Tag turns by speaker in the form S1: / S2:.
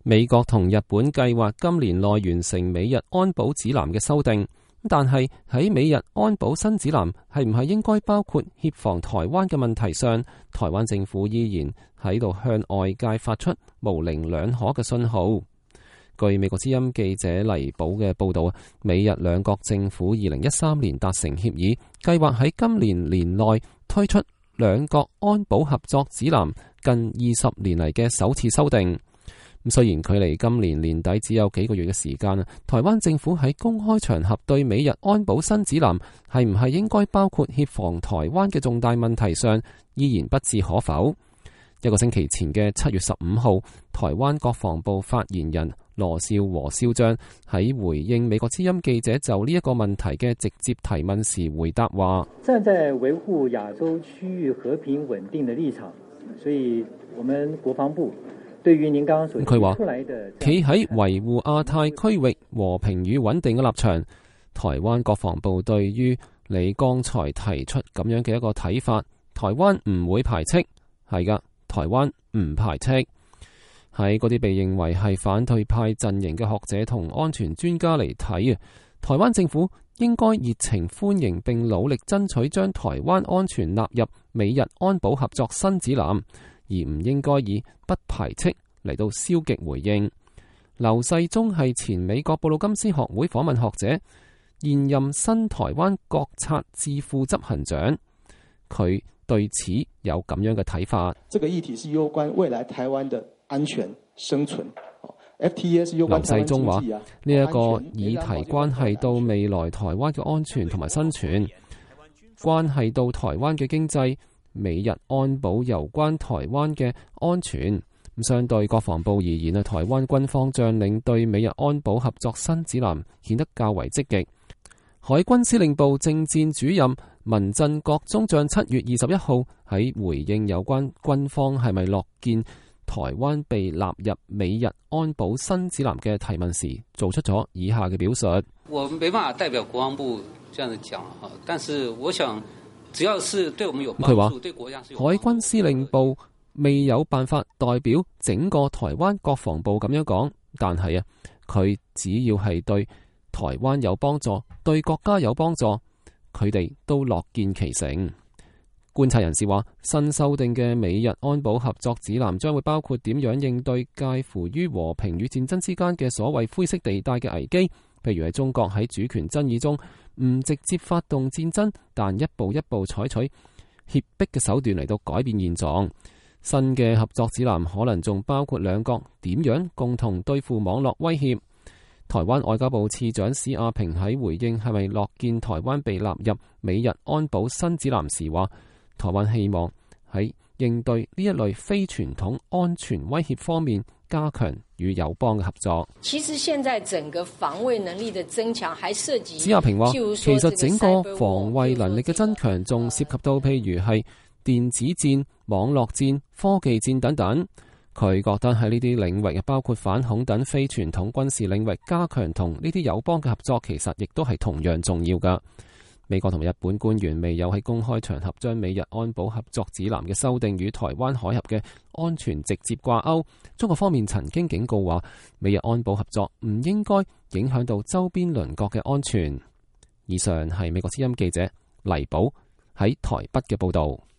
S1: 美國同日本計劃今年內完成美日安保指南嘅修訂，但係喺美日安保新指南係唔係應該包括協防台灣嘅問題上，台灣政府依然喺度向外界發出模棱兩可嘅信號。據美國之音記者黎寶嘅報道，美日兩國政府2013年達成協議，計劃喺今年年內推出兩國安保合作指南近20年嚟嘅首次修訂。咁雖然距離今年年底只有幾個月嘅時間，台灣政府喺公開場合對美日安保新指南係唔係應該包括協防台灣嘅重大問題上，依然不置可否。一個星期前嘅7月15號，台灣國防部發言人羅少和少將喺回應美國之音記者就呢一個問題嘅直接提問時回答話：
S2: 站在維護亞洲區域和平穩定的立場，所以我們國防部對於您剛剛所提出來的
S1: 企喺維護亞太區域和平與穩定嘅立場，台灣國防部對於你剛才提出咁樣嘅一個睇法，台灣唔會排斥，係噶。台灣唔排斥。喺嗰啲被認為係反對派陣營嘅學者同安全專家嚟睇啊，台灣政府應該熱情歡迎並努力爭取將台灣安全納入美日安保合作新指南，而唔應該以不排斥嚟到消極回應。劉世忠係前美國布魯金斯學會訪問學者，現任新台灣國策智庫執行長，佢對此有咁樣嘅睇法。
S3: 這個議題是攸關未來台灣的安全生存。FTA 是攸關台灣經濟啊。劉世忠話：呢一個議題關係到未來台灣嘅安全同埋生存，關係到台灣嘅經濟。美日安保攸關台灣嘅安全。咁相對國防部而言啊，台灣軍方將領對美日安保合作新指南顯得較為積極。海軍司令部政戰主任民陣國中將7月21號喺回應有關軍方係咪樂見台灣被納入美日安保新指南嘅提問時，做出咗以下嘅表述：
S4: 我沒辦法代表國防部這樣子講，但是我想只要是對我們有幫助，對國家是有幫助。
S1: 海軍司令部未有辦法代表整個台灣國防部咁樣講，但係佢只要係對台灣有幫助，對國家有幫助，佢哋都樂見其成。觀察人士話，新修訂嘅美日安保合作指南將會包括點樣應對介乎於和平與戰爭之間嘅所謂灰色地帶嘅危機，譬如係中國喺主權爭議中唔直接發動戰爭，但一步一步採取脅迫嘅手段嚟到改變現狀。新嘅合作指南可能仲包括兩國點樣共同對付網絡威脅。台灣外交部次長史亞平喺回應係咪樂見台灣被納入美日安保新指南時話，台灣希望喺應對呢一類非傳統安全威脅方面加強與友邦嘅合作。
S5: 其實現在整個防衛能力的增強還涉及，
S1: 史亞平話，其實整個防衛能力嘅增強仲涉及到譬如係電子戰、網絡戰、科技戰等等。佢覺得喺呢啲領域，包括反恐等非傳統軍事領域，加強同呢啲友邦嘅合作，其實亦都係同樣重要㗎。美國同日本官員未有喺公開場合將美日安保合作指南嘅修訂與台灣海峽嘅安全直接掛鈎。中國方面曾經警告話，美日安保合作唔應該影響到周邊鄰國嘅安全。以上係美國之音記者黎寶喺台北嘅報導。